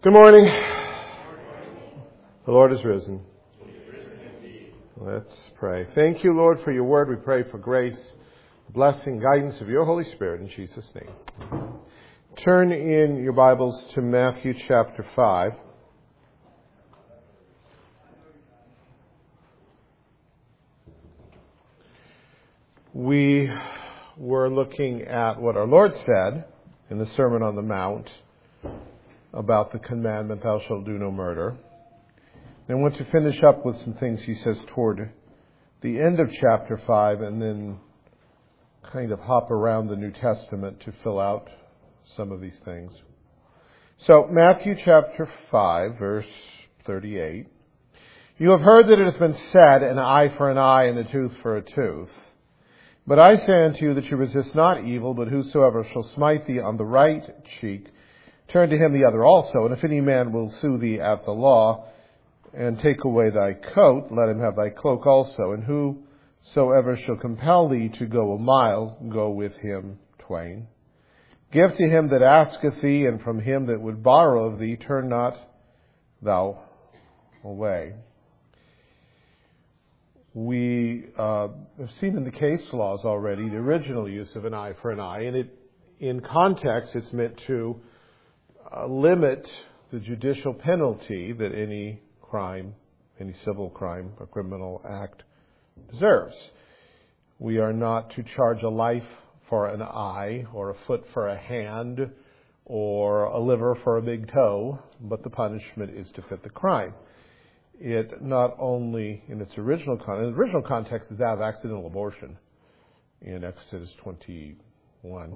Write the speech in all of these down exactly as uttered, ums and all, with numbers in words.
Good morning. The Lord is risen. Let's pray. Thank you, Lord, for your word. We pray for grace, blessing, guidance of your Holy Spirit in Jesus' name. Turn in your Bibles to Matthew chapter five. We were looking at what our Lord said in the Sermon on the Mount about the commandment, thou shalt do no murder. And I want to finish up with some things he says toward the end of chapter five and then kind of hop around the New Testament to fill out some of these things. So, Matthew chapter five, verse thirty-eight. You have heard that it has been said, an eye for an eye and a tooth for a tooth. But I say unto you that you resist not evil, but whosoever shall smite thee on the right cheek, turn to him the other also. And if any man will sue thee at the law, and take away thy coat, let him have thy cloak also. And whosoever shall compel thee to go a mile, go with him twain. Give to him that asketh thee, and from him that would borrow of thee, turn not thou away. We uh, have seen in the case laws already the original use of an eye for an eye, and it, in context, it's meant to uh, limit the judicial penalty that any crime, any civil crime, a criminal act deserves. We are not to charge a life for an eye, or a foot for a hand, or a liver for a big toe, but the punishment is to fit the crime. It not only, in its original context, the original context is that of accidental abortion in Exodus twenty-one.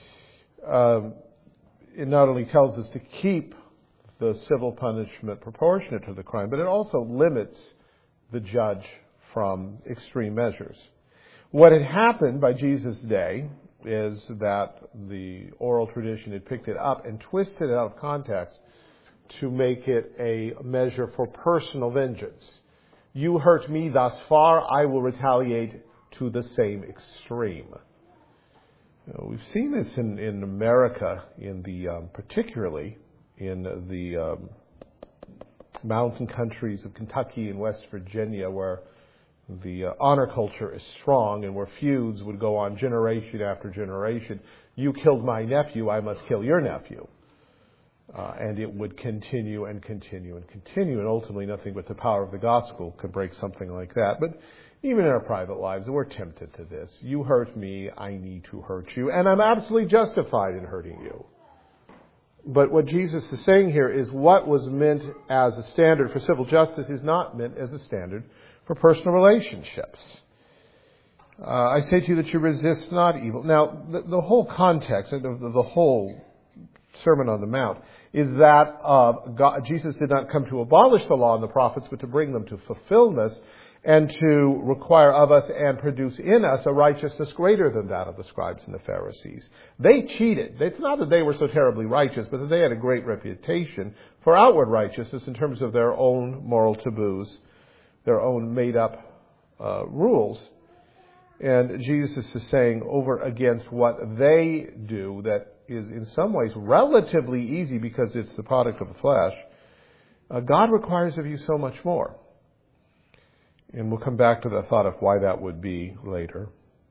Um, it not only tells us to keep the civil punishment proportionate to the crime, but it also limits the judge from extreme measures. What had happened by Jesus' day is that the oral tradition had picked it up and twisted it out of context to make it a measure for personal vengeance. You hurt me thus far, I will retaliate to the same extreme. You know, we've seen this in, in America, in the um, particularly in the um, mountain countries of Kentucky and West Virginia, where the uh, honor culture is strong and where feuds would go on generation after generation. You killed my nephew, I must kill your nephew. Uh, and it would continue and continue and continue, and ultimately nothing but the power of the gospel could break something like that. But even in our private lives, we're tempted to this. You hurt me, I need to hurt you, and I'm absolutely justified in hurting you. But what Jesus is saying here is what was meant as a standard for civil justice is not meant as a standard for personal relationships. Uh, I say to you that you resist not evil. Now, the, the whole context of the, the whole Sermon on the Mount is that uh, God, Jesus did not come to abolish the law and the prophets, but to bring them to fulfillment and to require of us and produce in us a righteousness greater than that of the scribes and the Pharisees. They cheated. It's not that they were so terribly righteous, but that they had a great reputation for outward righteousness in terms of their own moral taboos, their own made-up uh, rules. And Jesus is saying over against what they do that is in some ways relatively easy because it's the product of the flesh, uh, God requires of you so much more. And we'll come back to the thought of why that would be later.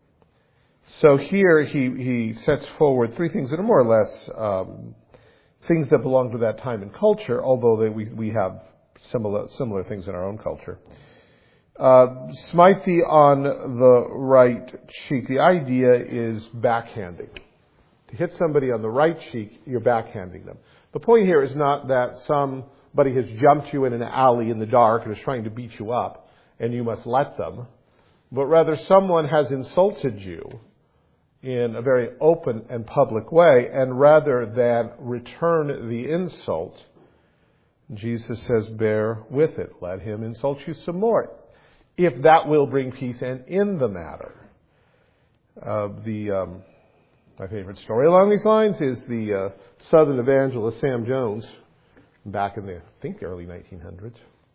So here he, he sets forward three things that are more or less um, things that belong to that time and culture, although they, we, we have similar, similar things in our own culture. Uh, smite thee on the right cheek. The idea is backhanding. To hit somebody on the right cheek, you're backhanding them. The point here is not that somebody has jumped you in an alley in the dark and is trying to beat you up, and you must let them, but rather someone has insulted you in a very open and public way, and rather than return the insult, Jesus says, bear with it. Let him insult you some more, if that will bring peace and in the matter. Uh, the um, my favorite story along these lines is the uh, Southern evangelist Sam Jones, back in the, I think, the early nineteen hundreds.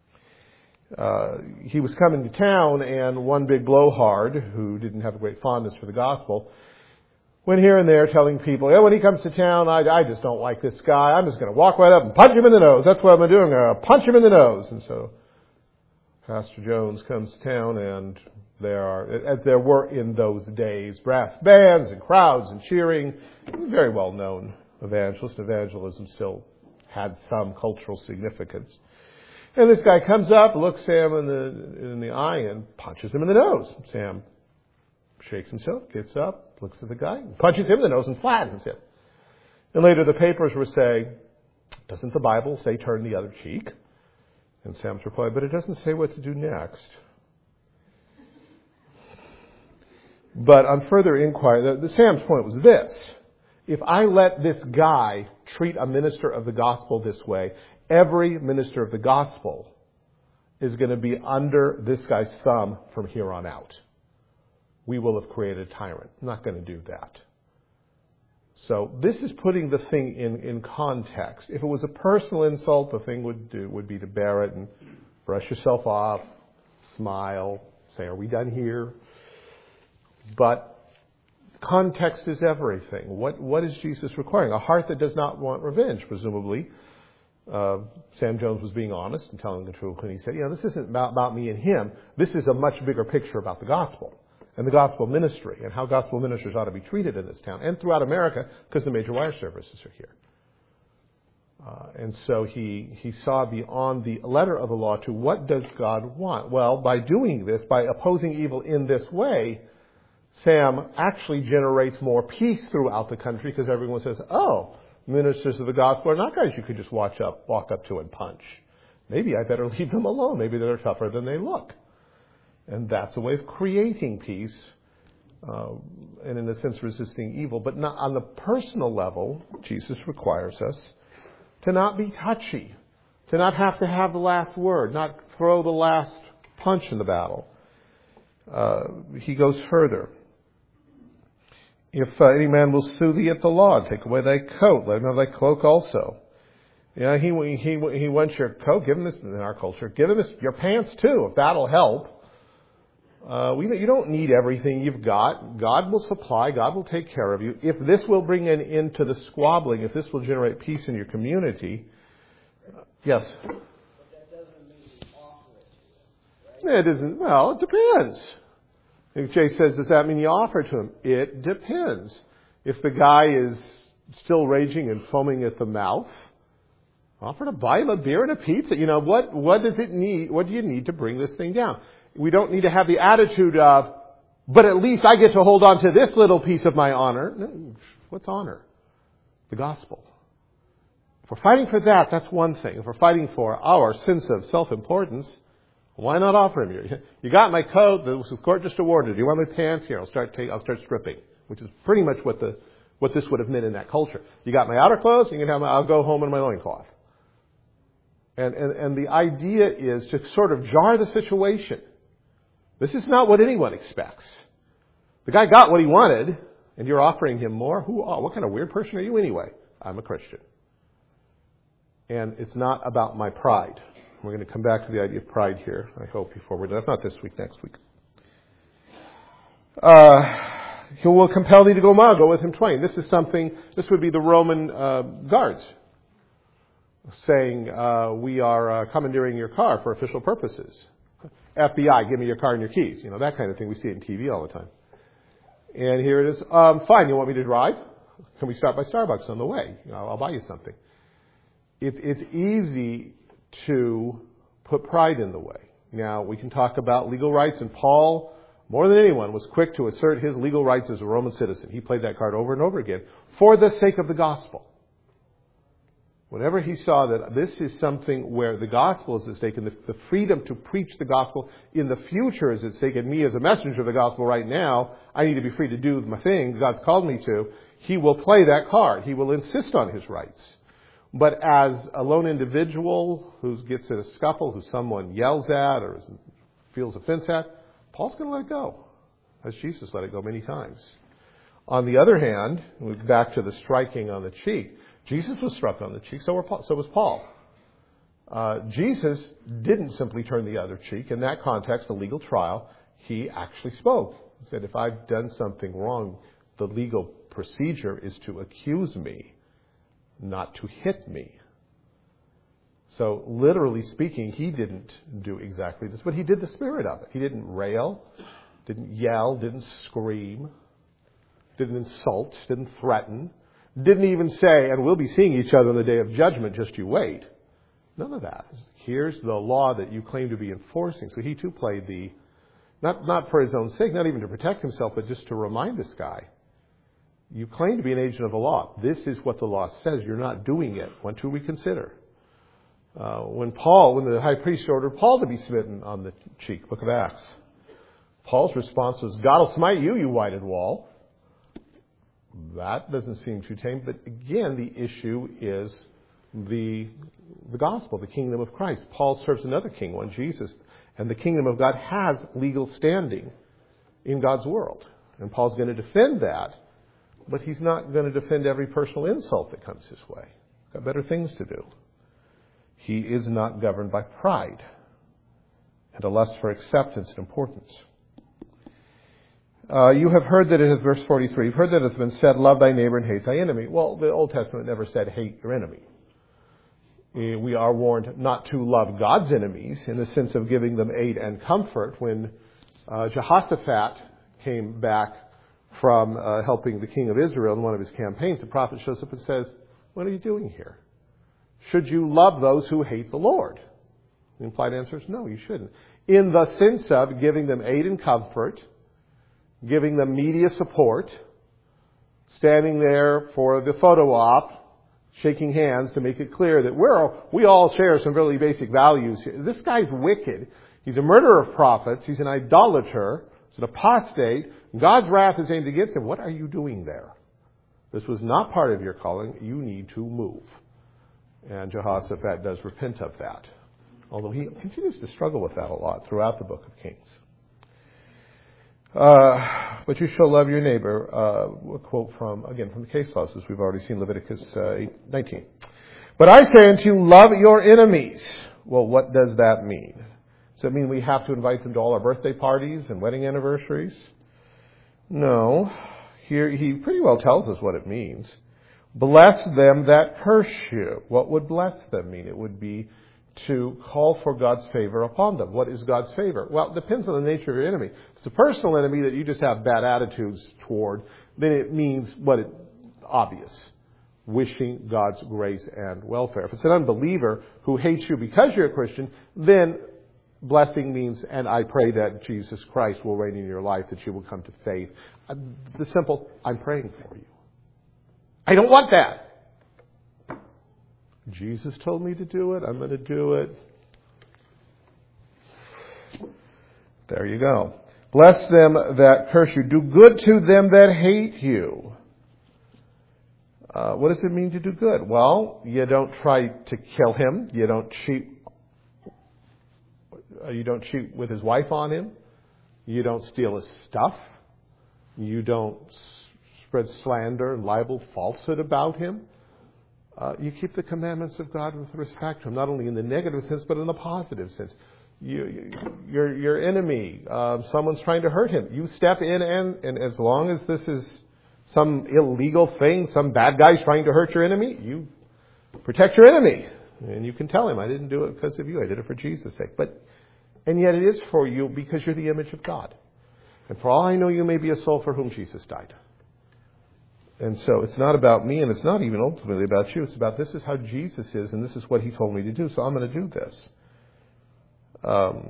Uh, he was coming to town, and one big blowhard, who didn't have a great fondness for the gospel, went here and there telling people, yeah, when he comes to town, I, I just don't like this guy. I'm just going to walk right up and punch him in the nose. That's what I'm going to do. I'm going to punch him in the nose. And so Pastor Jones comes to town, and there are, as there were in those days, brass bands and crowds and cheering. Very well known evangelist. Evangelism still had some cultural significance. And this guy comes up, looks Sam in the in the eye, and punches him in the nose. Sam shakes himself, gets up, looks at the guy, punches him in the nose and flattens him. And later the papers were saying, doesn't the Bible say turn the other cheek? And Sam's reply, but it doesn't say what to do next. But on further inquiry, the, the Sam's point was this. If I let this guy treat a minister of the gospel this way, every minister of the gospel is going to be under this guy's thumb from here on out. We will have created a tyrant. I'm not going to do that. So this is putting the thing in, in context. If it was a personal insult, the thing would do would be to bear it and brush yourself off, smile, say, are we done here? But context is everything. What what is Jesus requiring? A heart that does not want revenge, presumably. Uh, Sam Jones was being honest and telling the truth when he said, you know, this isn't about, about me and him. This is a much bigger picture about the gospel and the gospel ministry and how gospel ministers ought to be treated in this town and throughout America, because the major wire services are here. Uh, and so he, he saw beyond the letter of the law to what does God want? Well, by doing this, by opposing evil in this way, Sam actually generates more peace throughout the country, because everyone says, oh, ministers of the gospel are not guys you could just watch up, walk up to and punch. Maybe I better leave them alone. Maybe they're tougher than they look. And that's a way of creating peace, uh, and in a sense resisting evil. But not on the personal level, Jesus requires us to not be touchy, to not have to have the last word, not throw the last punch in the battle. Uh, he goes further. If uh, any man will sue thee at the law, take away thy coat, let him have thy cloak also. Yeah, he he he wants your coat. Give him this in our culture. Give him this, your pants too, if that'll help. Uh, we you don't need everything you've got. God will supply. God will take care of you. If this will bring an end to the squabbling, if this will generate peace in your community, uh, yes. But that doesn't mean you offer it to him, right? It isn't. Well, it depends. If Jay says, does that mean you offer to him? It depends. If the guy is still raging and foaming at the mouth, offer to buy him a beer and a pizza. You know, what, what does it need? What do you need to bring this thing down? We don't need to have the attitude of, but at least I get to hold on to this little piece of my honor. What's honor? The gospel. If we're fighting for that, that's one thing. If we're fighting for our sense of self-importance, why not offer him? You, you got my coat. The court just awarded. You want my pants? Here, I'll start. Take, I'll start stripping, which is pretty much what the what this would have meant in that culture. You got my outer clothes. You can have my. I'll go home in my loincloth. And and and the idea is to sort of jar the situation. This is not what anyone expects. The guy got what he wanted, and you're offering him more. Who? Oh, what kind of weird person are you anyway? I'm a Christian, and it's not about my pride. We're going to come back to the idea of pride here, I hope, before we're done. If not this week, next week. Uh, he will compel thee to go ma, go with him twain. This is something, this would be the Roman uh, guards saying, uh, we are uh, commandeering your car for official purposes. F B I, give me your car and your keys. You know, that kind of thing. We see it in T V all the time. And here it is. Um, fine, you want me to drive? Can we stop by Starbucks on the way? You know, I'll buy you something. It, it's easy to put pride in the way. Now, we can talk about legal rights, and Paul, more than anyone, was quick to assert his legal rights as a Roman citizen. He played that card over and over again for the sake of the gospel. Whenever he saw that this is something where the gospel is at stake, and the, the freedom to preach the gospel in the future is at stake, and me as a messenger of the gospel right now, I need to be free to do my thing God's called me to, he will play that card. He will insist on his rights. But as a lone individual who gets in a scuffle, who someone yells at or feels offense at, Paul's going to let it go, as Jesus let it go many times. On the other hand, back to the striking on the cheek, Jesus was struck on the cheek, so, were Paul, so was Paul. Uh, Jesus didn't simply turn the other cheek. In that context, a legal trial, he actually spoke. He said, if I've done something wrong, the legal procedure is to accuse me, not to hit me. So literally speaking, he didn't do exactly this, but he did the spirit of it. He didn't rail, didn't yell, didn't scream, didn't insult, didn't threaten, didn't even say, and we'll be seeing each other on the day of judgment, just you wait. None of that. Here's the law that you claim to be enforcing. So he too played the, not, not for his own sake, not even to protect himself, but just to remind this guy, you claim to be an agent of the law. This is what the law says. You're not doing it. Why don't you reconsider? Uh, when Paul, when the high priest ordered Paul to be smitten on the cheek, Book of Acts, Paul's response was, God will smite you, you whited wall. That doesn't seem too tame. But again, the issue is the, the gospel, the kingdom of Christ. Paul serves another king, one Jesus. And the kingdom of God has legal standing in God's world. And Paul's going to defend that. But he's not going to defend every personal insult that comes his way. Got better things to do. He is not governed by pride and a lust for acceptance and importance. Uh, you have heard that it is, verse forty-three, you've heard that it has been said, love thy neighbor and hate thy enemy. Well, the Old Testament never said hate your enemy. We are warned not to love God's enemies in the sense of giving them aid and comfort. When uh, Jehoshaphat came back from uh, helping the king of Israel in one of his campaigns, the prophet shows up and says, what are you doing here? Should you love those who hate the Lord? The implied answer is no, you shouldn't. In the sense of giving them aid and comfort, giving them media support, standing there for the photo op, shaking hands to make it clear that we're, we all share some really basic values here. This guy's wicked. He's a murderer of prophets. He's an idolater. He's an apostate. God's wrath is aimed against him. What are you doing there? This was not part of your calling. You need to move. And Jehoshaphat does repent of that. Although he continues to struggle with that a lot throughout the book of Kings. Uh, but you shall love your neighbor, uh, a quote from, again, from the case laws, as we've already seen, Leviticus uh, nineteen. But I say unto you, love your enemies. Well, what does that mean? Does that mean we have to invite them to all our birthday parties and wedding anniversaries? No. Here, he pretty well tells us what it means. Bless them that curse you. What would bless them mean? It would be to call for God's favor upon them. What is God's favor? Well, it depends on the nature of your enemy. If it's a personal enemy that you just have bad attitudes toward, then it means what it obvious. Wishing God's grace and welfare. If it's an unbeliever who hates you because you're a Christian, then blessing means, and I pray that Jesus Christ will reign in your life, that you will come to faith. The simple, I'm praying for you. I don't want that. Jesus told me to do it. I'm going to do it. There you go. Bless them that curse you. Do good to them that hate you. Uh, what does it mean to do good? Well, you don't try to kill him. You don't cheat. You don't cheat with his wife on him. You don't steal his stuff. You don't spread slander and libel, falsehood about him. Uh, you keep the commandments of God with respect to him, not only in the negative sense, but in the positive sense. You, you, your, your enemy, uh, someone's trying to hurt him. You step in and, and as long as this is some illegal thing, some bad guy's trying to hurt your enemy, you protect your enemy. And you can tell him, I didn't do it because of you. I did it for Jesus' sake. But, and yet it is for you because you're the image of God. And for all I know, you may be a soul for whom Jesus died. And so it's not about me, and it's not even ultimately about you. It's about this is how Jesus is, and this is what he told me to do, so I'm going to do this. Um,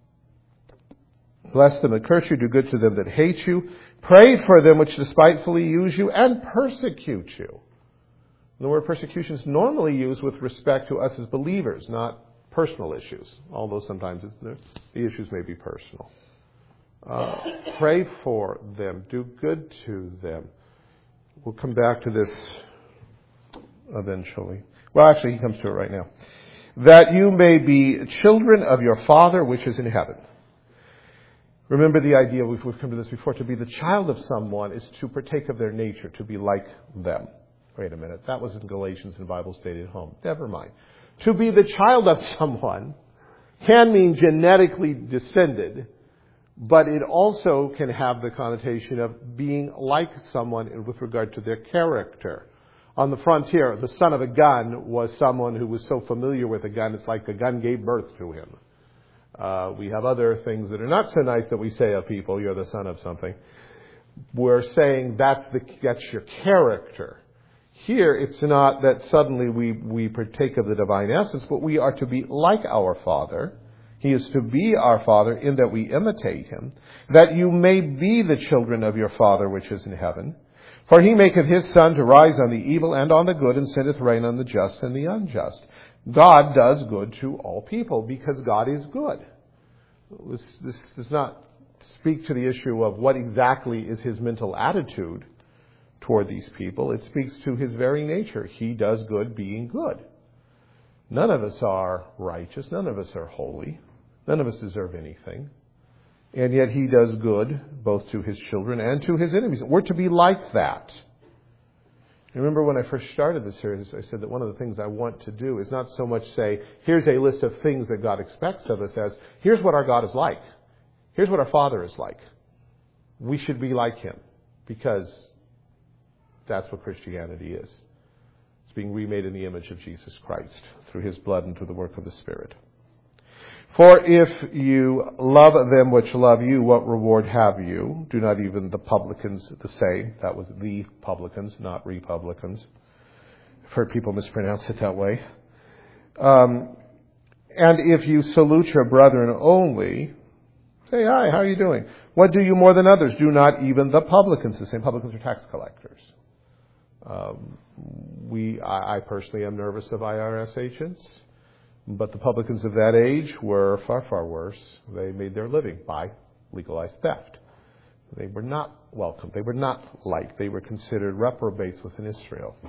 bless them that curse you, do good to them that hate you. Pray for them which despitefully use you and persecute you. The word persecution is normally used with respect to us as believers, not personal issues, although sometimes it's, the issues may be personal. Uh, pray for them. Do good to them. We'll come back to this eventually. Well, actually, he comes to it right now. That you may be children of your Father which is in heaven. Remember the idea, we've, we've come to this before, to be the child of someone is to partake of their nature, to be like them. Wait a minute, that was in Galatians and Bible Study at Home. Never mind. To be the child of someone can mean genetically descended But it also can have the connotation of being like someone with regard to their character. On the frontier, the son of a gun was someone who was so familiar with a gun, it's like the gun gave birth to him. Uh, we have other things that are not so nice that we say of people, you're the son of something. We're saying that's, the, that's your character. Here, it's not that suddenly we, we partake of the divine essence, but we are to be like our Father. He is to be our Father in that we imitate Him, that you may be the children of your Father which is in heaven. For He maketh His sun to rise on the evil and on the good, and sendeth rain on the just and the unjust. God does good to all people because God is good. This, this does not speak to the issue of what exactly is His mental attitude toward these people. It speaks to His very nature. He does good being good. None of us are righteous. None of us are holy. None of us deserve anything. And yet He does good both to His children and to His enemies. We're to be like that. Remember when I first started this series, I said that one of the things I want to do is not so much say, here's a list of things that God expects of us, as here's what our God is like. Here's what our Father is like. We should be like Him because that's what Christianity is. It's being remade in the image of Jesus Christ through His blood and through the work of the Spirit. For if you love them which love you, what reward have you? Do not even the publicans the same? That was the publicans, not republicans. I've heard people mispronounce it that way. Um, and if you salute your brethren only, say, hi, how are you doing? What do you more than others? Do not even the publicans the same? Publicans are tax collectors. Um, we, I, I personally am nervous of I R S agents. But the publicans of that age were far, far worse. They made their living by legalized theft. They were not welcome. They were not liked. They were considered reprobates within Israel.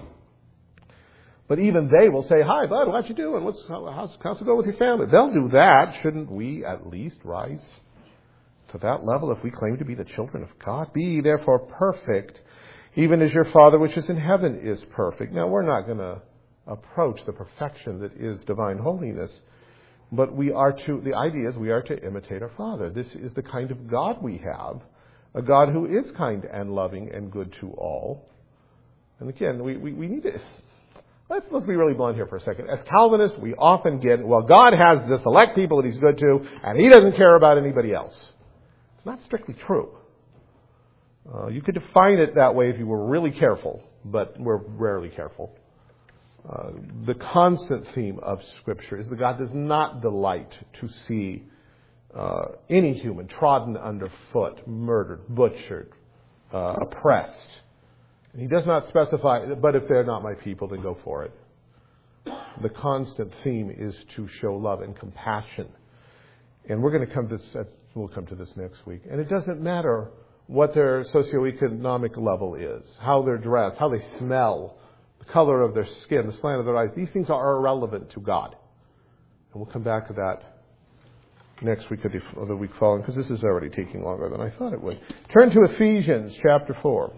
But even they will say, hi, bud, what you doing? What's, how, how's, how's it go with your family? They'll do that. Shouldn't we at least rise to that level if we claim to be the children of God? Be ye therefore perfect, even as your Father which is in heaven is perfect. Now, we're not going to approach the perfection that is divine holiness. But we are to, the idea is we are to imitate our Father. This is the kind of God we have, a God who is kind and loving and good to all. And again, we, we, we need to, let's, let's be really blunt here for a second. As Calvinists, we often get, well, God has the select people that He's good to, and He doesn't care about anybody else. It's not strictly true. Uh, you could define it that way if you were really careful, but we're rarely careful. Uh, the constant theme of Scripture is that God does not delight to see uh, any human trodden underfoot, murdered, butchered, uh, oppressed. And He does not specify, but if they're not my people, then go for it. The constant theme is to show love and compassion. And we're going to come to this, we'll come to this next week. And it doesn't matter what their socioeconomic level is, how they're dressed, how they smell, color of their skin, the slant of their eyes. These things are irrelevant to God. And we'll come back to that next week or the, or the week following, because this is already taking longer than I thought it would. Turn to Ephesians chapter four.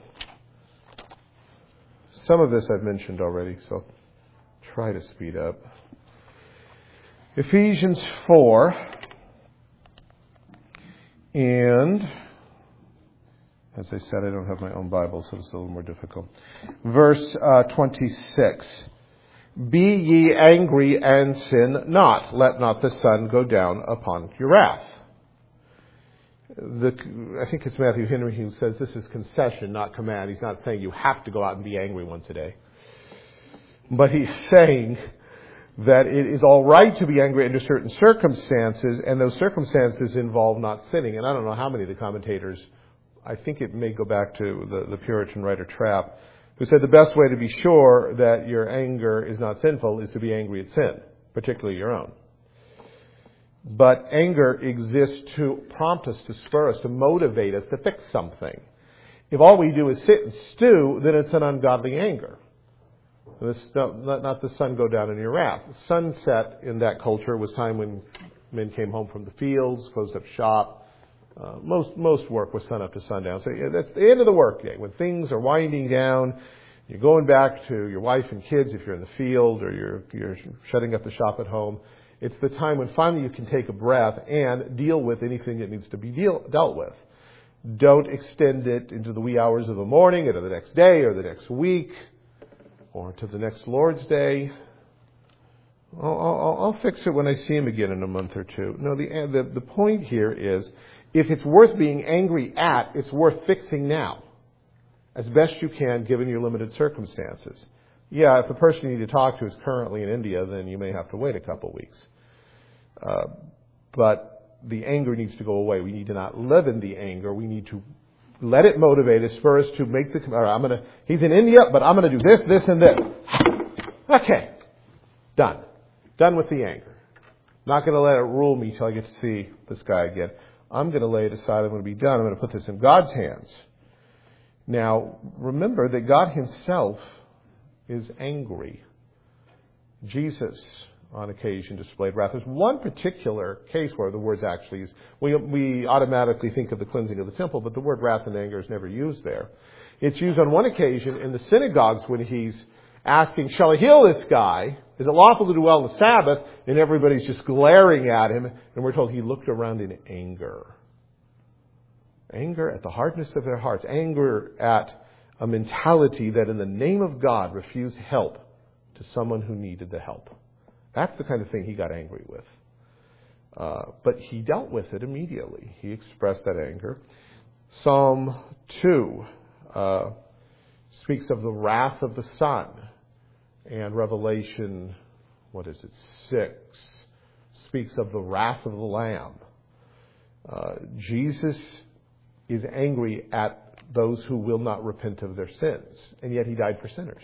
Some of this I've mentioned already, so try to speed up. Ephesians four. And as I said, I don't have my own Bible, so it's a little more difficult. Verse uh, twenty-six. Be ye angry and sin not. Let not the sun go down upon your wrath. The, I think it's Matthew Henry who says this is concession, not command. He's not saying you have to go out and be angry once a day. But he's saying that it is all right to be angry under certain circumstances, and those circumstances involve not sinning. And I don't know how many of the commentators, I think it may go back to the, the Puritan writer Trapp, who said the best way to be sure that your anger is not sinful is to be angry at sin, particularly your own. But anger exists to prompt us, to spur us, to motivate us, to fix something. If all we do is sit and stew, then it's an ungodly anger. This, not, not the sun go down in your wrath. Sunset in that culture was time when men came home from the fields, closed up shop. Uh, most most work was sun up to sundown. So yeah, that's the end of the work day. When things are winding down, you're going back to your wife and kids if you're in the field, or you're you're shutting up the shop at home. It's the time when finally you can take a breath and deal with anything that needs to be deal, dealt with. Don't extend it into the wee hours of the morning or to the next day or the next week or to the next Lord's Day. I'll, I'll, I'll fix it when I see him again in a month or two. No, the, the, the point here is, if it's worth being angry at, it's worth fixing now, as best you can given your limited circumstances. Yeah, if the person you need to talk to is currently in India, then you may have to wait a couple weeks. Uh, but the anger needs to go away. We need to not live in the anger. We need to let it motivate us for us to make the, all right, I'm gonna, he's in India, but I'm gonna do this, this, and this. Okay. Done. Done with the anger. Not gonna let it rule me till I get to see this guy again. I'm gonna lay it aside. I'm gonna be done. I'm gonna put this in God's hands. Now, remember that God himself is angry. Jesus, on occasion, displayed wrath. There's one particular case where the words actually use. We, we automatically think of the cleansing of the temple, but the word wrath and anger is never used there. It's used on one occasion in the synagogues when he's asking, shall I heal this guy? Is it lawful to do well on the Sabbath? And everybody's just glaring at him. And we're told he looked around in anger. Anger at the hardness of their hearts. Anger at a mentality that in the name of God refused help to someone who needed the help. That's the kind of thing he got angry with. Uh, but he dealt with it immediately. He expressed that anger. Psalm two uh, speaks of the wrath of the Son. And Revelation, what is it, six, speaks of the wrath of the Lamb. Uh, Jesus is angry at those who will not repent of their sins. And yet he died for sinners.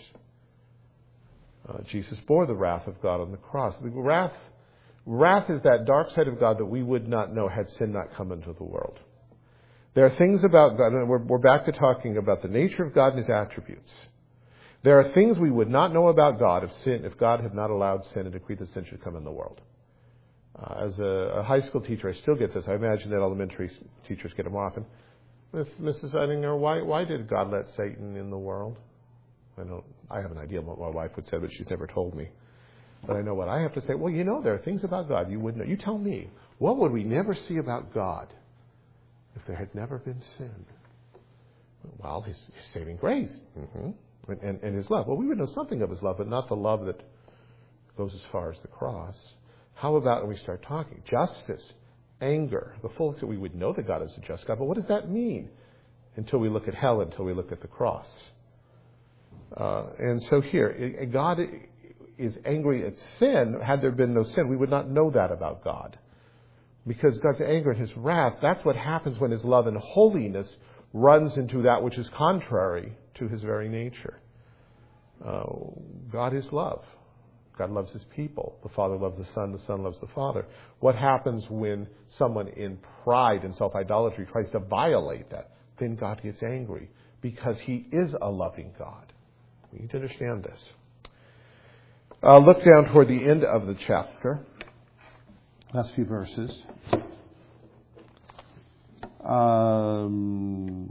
Uh, Jesus bore the wrath of God on the cross. The wrath, wrath is that dark side of God that we would not know had sin not come into the world. There are things about God, and we're, we're back to talking about the nature of God and his attributes. There are things we would not know about God if sin, if God had not allowed sin and decreed that sin should come in the world. Uh, as a, a high school teacher, I still get this. I imagine that elementary teachers get them often. Missus Eidinger, why why did God let Satan in the world? I don't. I have an idea what my wife would say, but she's never told me. But I know what I have to say. Well, you know, there are things about God you wouldn't know. You tell me, what would we never see about God if there had never been sin? Well, his, his saving grace. Mm-hmm. And, and, and his love. Well, we would know something of his love, but not the love that goes as far as the cross. How about when we start talking? Justice, anger, the full extent we would know that God is a just God, but what does that mean? Until we look at hell, until we look at the cross. Uh, and so here, God is angry at sin. Had there been no sin, we would not know that about God. Because God's anger and his wrath, that's what happens when his love and holiness runs into that which is contrary to his very nature. Uh, God is love. God loves his people. The Father loves the Son. The Son loves the Father. What happens when someone in pride and self-idolatry tries to violate that? Then God gets angry because he is a loving God. We need to understand this. Uh, look down toward the end of the chapter. Last few verses. Um,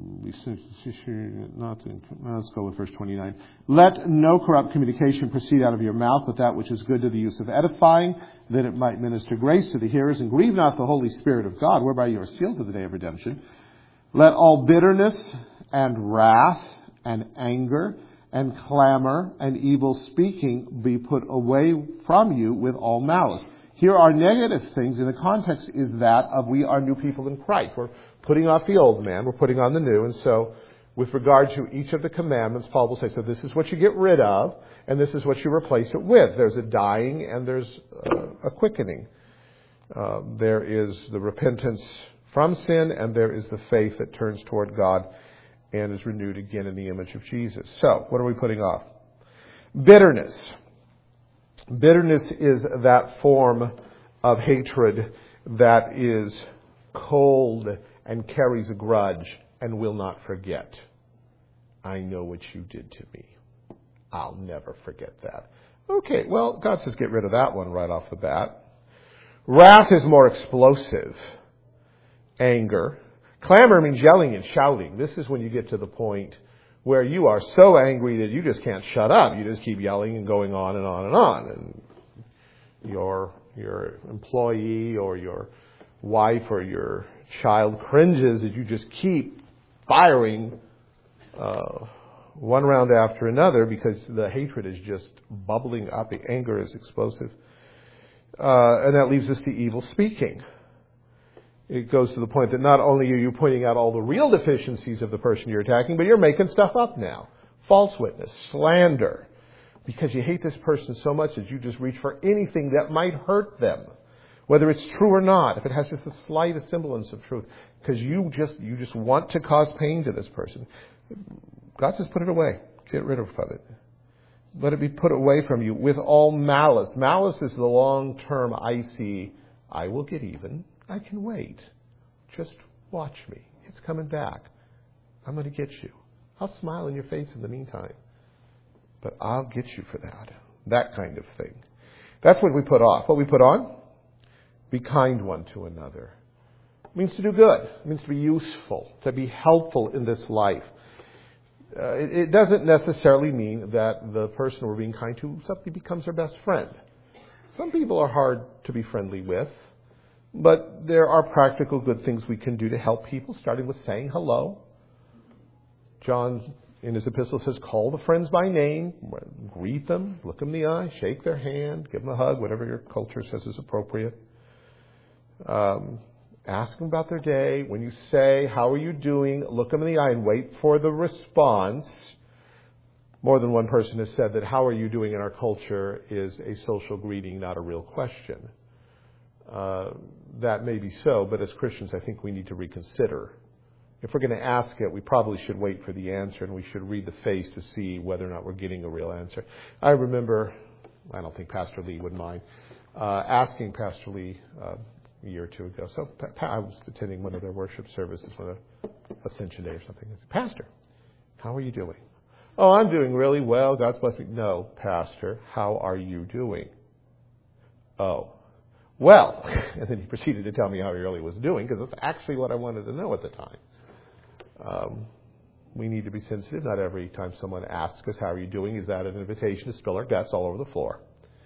let's go with verse twenty-nine. Let no corrupt communication proceed out of your mouth, but that which is good to the use of edifying, that it might minister grace to the hearers, and grieve not the Holy Spirit of God, whereby you are sealed to the day of redemption. Let all bitterness and wrath and anger and clamor and evil speaking be put away from you with all malice. Here are negative things, and the context is that of we are new people in Christ. We're putting off the old man, we're putting on the new, and so with regard to each of the commandments, Paul will say, so this is what you get rid of, and this is what you replace it with. There's a dying and there's a quickening. Uh, there is the repentance from sin, and there is the faith that turns toward God and is renewed again in the image of Jesus. So, what are we putting off? Bitterness. Bitterness is that form of hatred that is cold and carries a grudge and will not forget. I know what you did to me. I'll never forget that. Okay, well, God says get rid of that one right off the bat. Wrath is more explosive. Anger. Clamor means yelling and shouting. This is when you get to the point where you are so angry that you just can't shut up. You just keep yelling and going on and on and on. And your your employee or your wife or your child cringes as you just keep firing uh, one round after another because the hatred is just bubbling up, the anger is explosive. Uh, and that leaves us to evil speaking. It goes to the point that not only are you pointing out all the real deficiencies of the person you're attacking, but you're making stuff up now. False witness, slander. Because you hate this person so much that you just reach for anything that might hurt them. Whether it's true or not, if it has just the slightest semblance of truth. Because you just you just want to cause pain to this person. God says put it away. Get rid of it. Let it be put away from you with all malice. Malice is the long-term icy, I will get even. I can wait. Just watch me. It's coming back. I'm going to get you. I'll smile in your face in the meantime. But I'll get you for that. That kind of thing. That's what we put off. What we put on? Be kind one to another. It means to do good. It means to be useful. To be helpful in this life. Uh, it, it doesn't necessarily mean that the person we're being kind to suddenly becomes our best friend. Some people are hard to be friendly with. But there are practical good things we can do to help people, starting with saying hello. John, in his epistle, says, call the friends by name, greet them, look them in the eye, shake their hand, give them a hug, whatever your culture says is appropriate. Um, ask them about their day. When you say, how are you doing, look them in the eye and wait for the response. More than one person has said that how are you doing in our culture is a social greeting, not a real question. Uh, that may be so, but as Christians, I think we need to reconsider. If we're going to ask it, we probably should wait for the answer, and we should read the face to see whether or not we're getting a real answer. I remember, I don't think Pastor Lee would mind, uh, asking Pastor Lee uh, a year or two ago. So I was attending one of their worship services, one of Ascension Day or something. I said, Pastor, how are you doing? Oh, I'm doing really well. God's blessed me. No, Pastor, how are you doing? Oh. Well, and then he proceeded to tell me how he really was doing, because that's actually what I wanted to know at the time. Um, we need to be sensitive. Not every time someone asks us, how are you doing, is that an invitation to spill our guts all over the floor.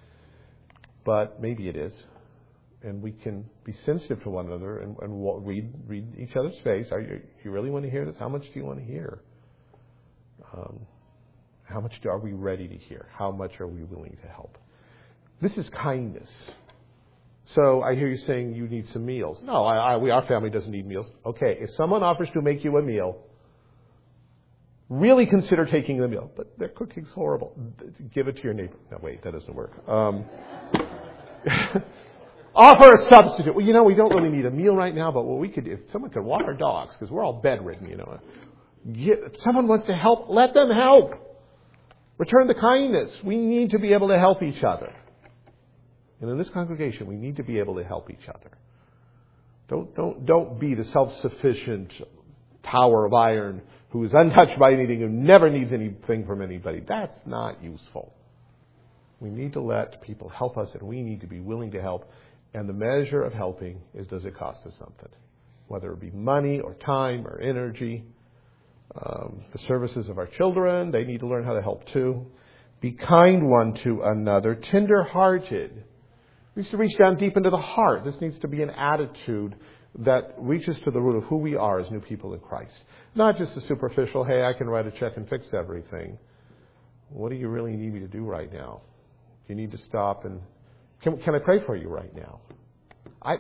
But maybe it is. And we can be sensitive to one another and, and read read each other's face. Are you, you really want to hear this? How much do you want to hear? Um, how much do, are we ready to hear? How much are we willing to help? This is kindness. So I hear you saying you need some meals. No, I, I, we, our family doesn't need meals. Okay, if someone offers to make you a meal, really consider taking the meal. But their cooking's horrible. Give it to your neighbor. No, wait, that doesn't work. Um, offer a substitute. Well, you know, we don't really need a meal right now, but what we could do, if someone could walk our dogs, because we're all bedridden, you know. Get, if someone wants to help, let them help. Return the kindness. We need to be able to help each other. And in this congregation, we need to be able to help each other. Don't, don't, don't be the self-sufficient tower of iron who is untouched by anything, who never needs anything from anybody. That's not useful. We need to let people help us, and we need to be willing to help. And the measure of helping is, does it cost us something? Whether it be money or time or energy. Um, the services of our children, they need to learn how to help too. Be kind one to another, tender-hearted. It needs to reach down deep into the heart. This needs to be an attitude that reaches to the root of who we are as new people in Christ. Not just a superficial, hey, I can write a check and fix everything. What do you really need me to do right now? You need to stop and, can, can I pray for you right now? I,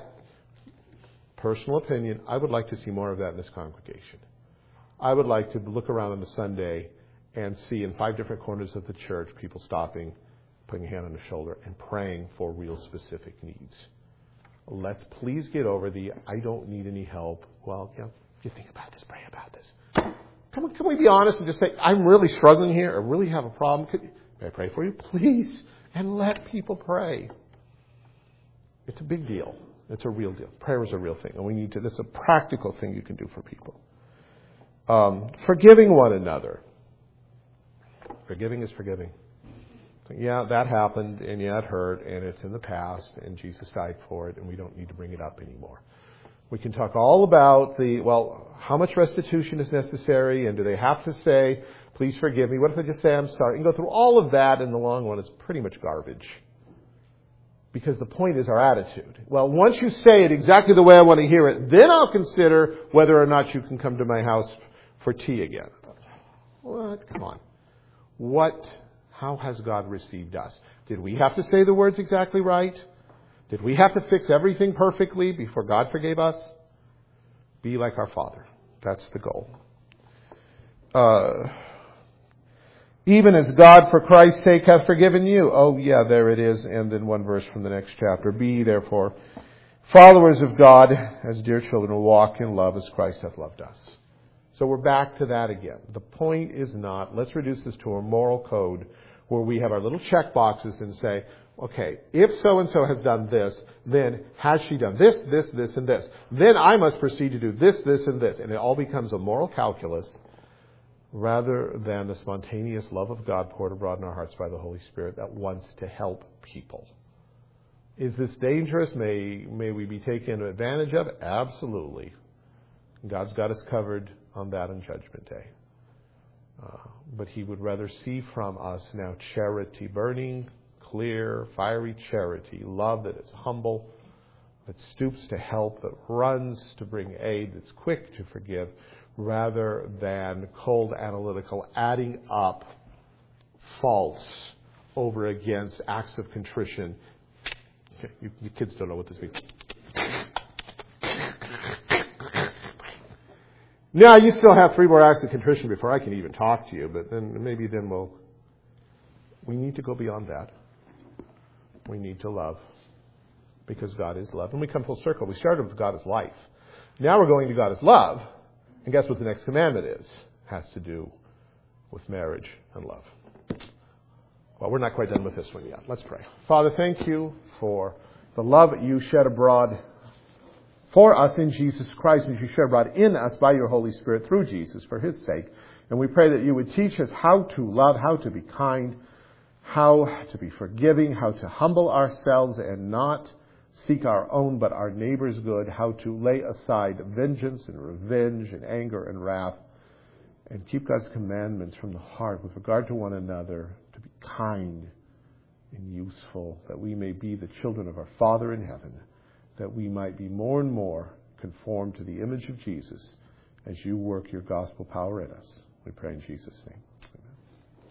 personal opinion, I would like to see more of that in this congregation. I would like to look around on a Sunday and see in five different corners of the church people stopping, putting a hand on the shoulder, and praying for real specific needs. Let's please get over the, I don't need any help. Well, you know, you think about this, pray about this. Can we, can we be honest and just say, I'm really struggling here, I really have a problem. Could, may I pray for you? Please. And let people pray. It's a big deal. It's a real deal. Prayer is a real thing. And we need to, this is a practical thing you can do for people. Um, forgiving one another. Forgiving is forgiving. Yeah, that happened, and yeah, it hurt, and it's in the past, and Jesus died for it, and we don't need to bring it up anymore. We can talk all about the, well, how much restitution is necessary, and do they have to say, please forgive me? What if they just say, I'm sorry? And go through all of that. In the long run, it's pretty much garbage. Because the point is our attitude. Well, once you say it exactly the way I want to hear it, then I'll consider whether or not you can come to my house for tea again. What? Come on. What? How has God received us? Did we have to say the words exactly right? Did we have to fix everything perfectly before God forgave us? Be like our Father. That's the goal. Uh, even as God for Christ's sake hath forgiven you. Oh yeah, there it is. And then one verse from the next chapter. Be therefore followers of God as dear children who walk in love as Christ hath loved us. So we're back to that again. The point is not, let's reduce this to a moral code where we have our little check boxes and say, okay, if so-and-so has done this, then has she done this, this, this, and this? Then I must proceed to do this, this, and this. And it all becomes a moral calculus rather than the spontaneous love of God poured abroad in our hearts by the Holy Spirit that wants to help people. Is this dangerous? May, may we be taken advantage of? Absolutely. God's got us covered on that on Judgment Day. Uh, but He would rather see from us now charity, burning, clear, fiery charity, love that is humble, that stoops to help, that runs to bring aid, that's quick to forgive, rather than cold analytical adding up faults over against acts of contrition. You, you kids don't know what this means. Now, you still have three more acts of contrition before I can even talk to you, but then maybe then we'll... We need to go beyond that. We need to love, because God is love. And we come full circle. We started with God is life. Now we're going to God is love. And guess what the next commandment is? It has to do with marriage and love. Well, we're not quite done with this one yet. Let's pray. Father, thank you for the love that you shed abroad for us in Jesus Christ, and you shed abroad in us by your Holy Spirit through Jesus for His sake. And we pray that you would teach us how to love, how to be kind, how to be forgiving, how to humble ourselves and not seek our own but our neighbor's good, how to lay aside vengeance and revenge and anger and wrath, and keep God's commandments from the heart with regard to one another, to be kind and useful, that we may be the children of our Father in heaven, that we might be more and more conformed to the image of Jesus as you work your gospel power in us. We pray in Jesus' name.